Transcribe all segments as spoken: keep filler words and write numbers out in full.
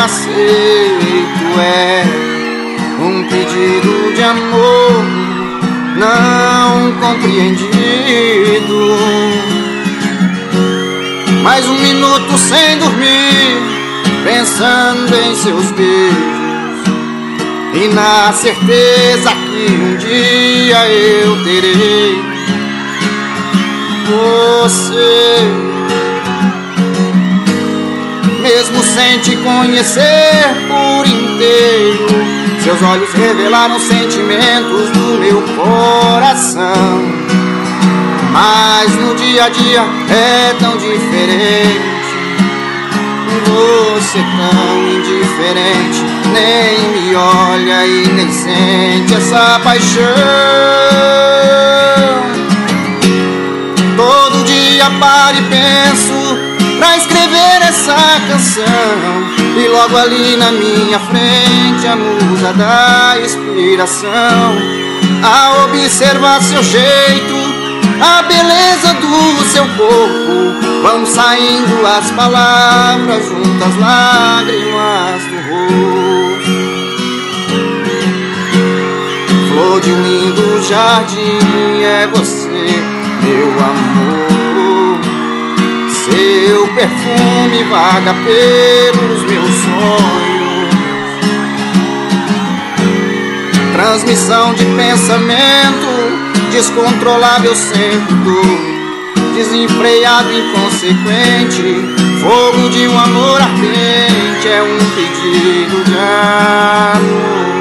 aceito, é um pedido de amor não compreendido. Mais um minuto sem dormir, pensando em seus beijos e na certeza que um dia eu terei você. Mesmo sem te conhecer por inteiro, seus olhos revelaram sentimentos do meu coração. Mas no dia a dia é tão diferente, você tão indiferente, nem me olha e nem sente essa paixão. Todo dia paro e penso pra escrever essa canção, e logo ali na minha frente a musa da inspiração. A observar seu jeito, a beleza do seu corpo, vão saindo as palavras junto às lágrimas do rosto. Flor de um lindo jardim é você, meu amor. Seu perfume vaga pelos meus sonhos. Transmissão de pensamento descontrolável sempre dou, desenfreado, inconsequente, fogo de um amor ardente, é um pedido de amor.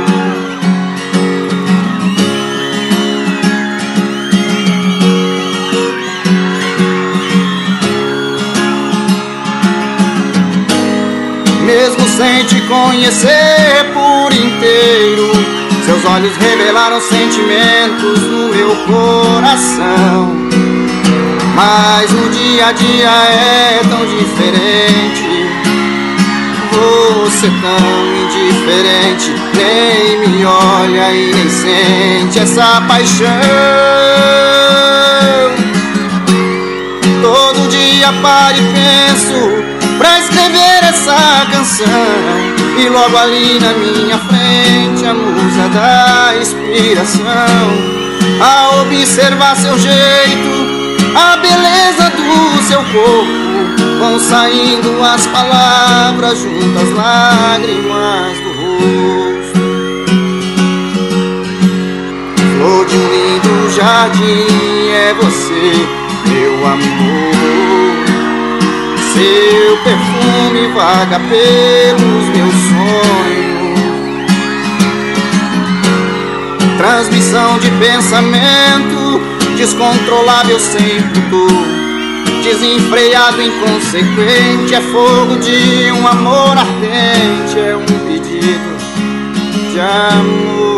Mesmo sem te conhecer por inteiro, seus olhos revelaram sentimentos no meu coração. Mas no dia a dia é tão diferente, você tão indiferente, nem me olha e nem sente essa paixão. Todo dia paro e penso pra escrever essa canção, e logo ali na minha frente a musa da inspiração. A observar seu jeito, a beleza do seu corpo, vão saindo as palavras junto às lágrimas do rosto. Flor de um lindo jardim é você, meu amor. Seu perfume vaga pelos meus sonhos. Transmissão de pensamento descontrolável sempre tô, desenfreado, inconsequente, é fogo de um amor ardente, é um pedido de amor.